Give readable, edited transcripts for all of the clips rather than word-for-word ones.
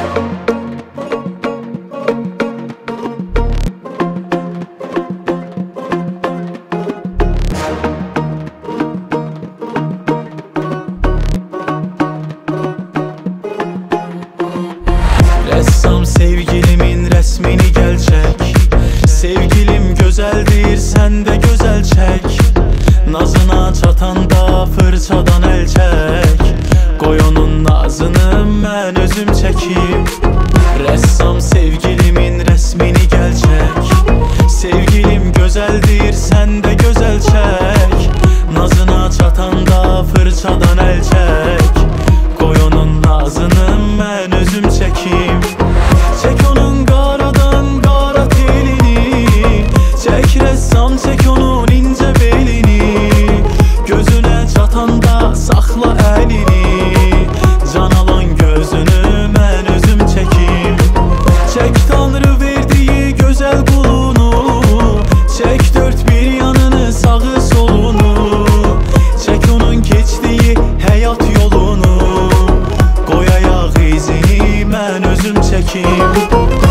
Rəssam sevgilimin rəsmini gəl çək. Sevgilim gözəldir, sən də gözəl çək. Nazına çatanda fırçadan əl çək. Qoy onun nazını mən özüm çəkim. Rəssam sevgilimin rəsmini gəl çək. Sevgilim gözəldir, sən də gözəl çək. Nazına çatanda fırçadan əl çək. Qoy onun nazını mən özüm çəkim. Çək onun qaradan qara telini, çək rəssam, çək onun incə belini. Gözünə çatanda saxla əlini, can alan gözünü mən özüm çəkim. Çək Tanrı verdiyi gözəl qulunu, çək dörd bir yanını, sağı solunu. Çək onun keçdiyi həyat yolunu, qoy ayaq izini mən özüm çəkim.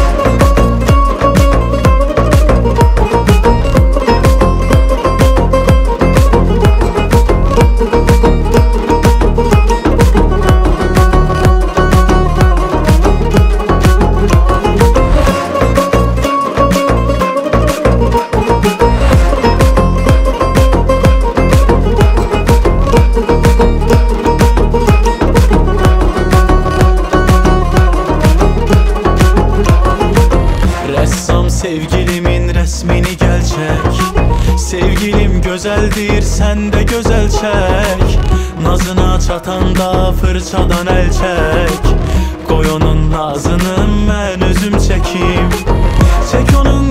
Rəssam sevgilimin rəsmini gəl çək. Sevgilim gözəldir, sən də gözəl çək. Nazına çatanda fırçadan əl çək. Qoy onun nazını mən özüm çəkim. Çək onun